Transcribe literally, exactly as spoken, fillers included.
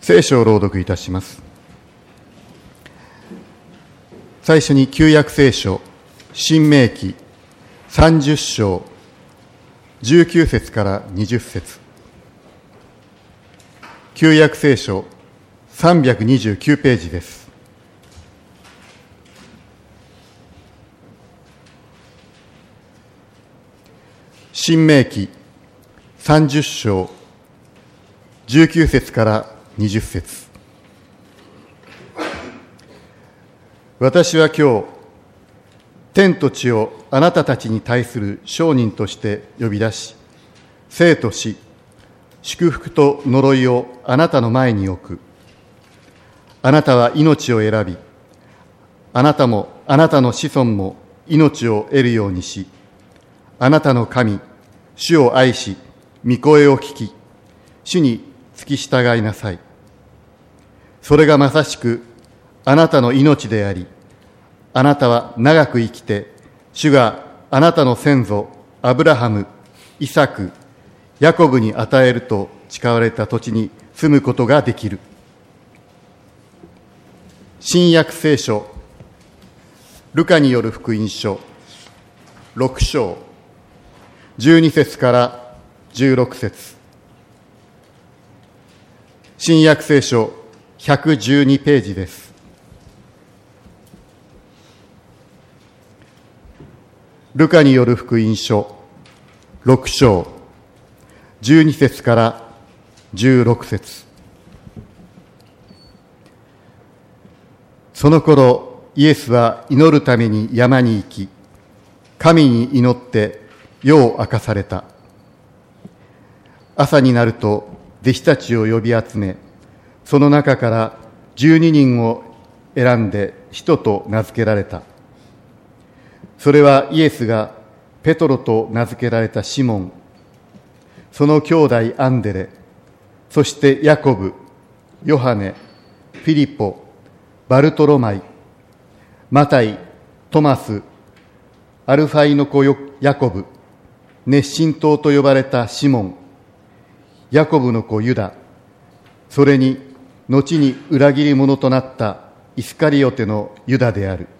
聖書を朗読いたします。最初に旧約聖書申命記さんじゅっ章じゅうきゅう節からにじゅっ節、旧約聖書さんびゃくにじゅうきゅうページです。申命記さんじゅっ章じゅうきゅう節からにじゅっ節。私は今日、天と地をあなたたちに対する証人として呼び出し、生と死、祝福と呪いをあなたの前に置く。あなたは命を選び、あなたもあなたの子孫も命を得るようにし、あなたの神、主を愛し、御声を聞き、主に付き従いなさい。それがまさしくあなたの命であり、あなたは長く生きて、主があなたの先祖アブラハム、イサク、ヤコブに与えると誓われた土地に住むことができる。新約聖書ルカによる福音書ろく章じゅうに節からじゅうろく節、新約聖書ひゃくじゅうにページです。ルカによる福音書ろく章じゅうに節からじゅうろく節。その頃イエスは祈るために山に行き、神に祈って夜を明かされた。朝になると弟子たちを呼び集め、その中から十二人を選んで使徒と名付けられた。それはイエスがペトロと名付けられたシモン、その兄弟アンデレ、そしてヤコブ、ヨハネ、フィリポ、バルトロマイ、マタイ、トマス、アルファイの子ヤコブ、熱心党と呼ばれたシモン、ヤコブの子ユダ、それに後に裏切り者となったイスカリオテのユダである。